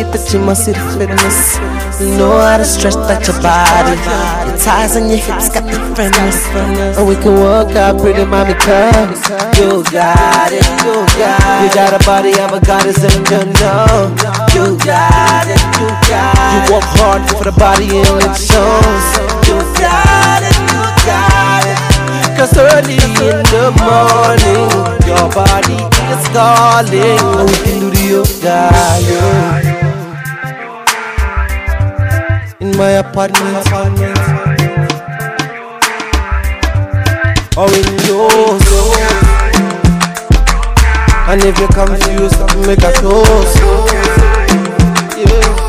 hit the gym, I see the fitness. You know how to stretch that your body. Your thighs and your hips got the firmness. And we can work out pretty mommy curve. You got it, you got it. You got a body of a goddess and you know. You got it, you got it. You work hard for the body and it shows. You got it, you got it. Cause early in the morning, your body is calling. And we can do the yoga, yeah. In my apartment, or in yours. And if you're confused, make a toast. Yeah.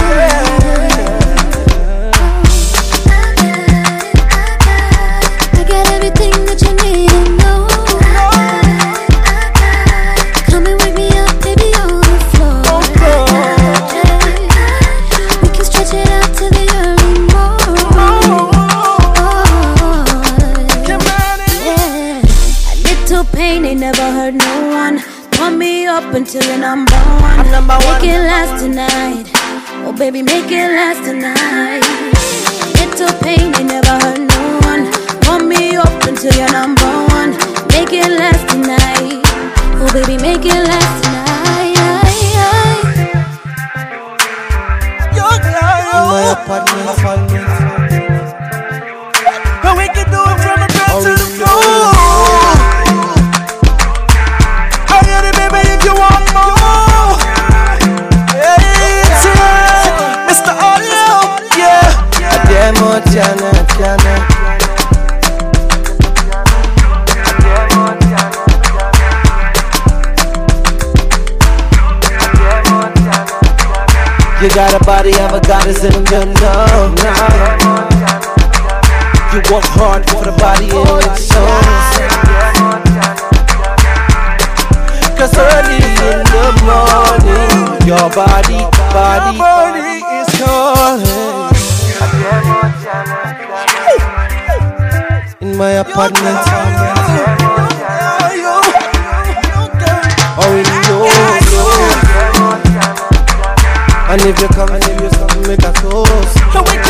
I got everything that you need and know. Come and wake me up, baby, on the floor. We can stretch it out to the early morning. Yeah. A little pain ain't never hurt no one. Pump me up until you're number one. I'm number one. Make it last tonight. Oh baby, make it last tonight. Little pain ain't never hurt no one. Pump me up until you're number one. Make it last tonight. Oh baby, make it last tonight. In my apartment, and we can do it from the bed to the floor. I get it, baby, if you want more. Hey, Mr. Audio, yeah. I demo Jana. You got a body of a goddess and you know. You work hard for the body and it shows. Cause early in the morning, your body is calling. In my apartment, or in yours. And if you come and if you stop, make a toast.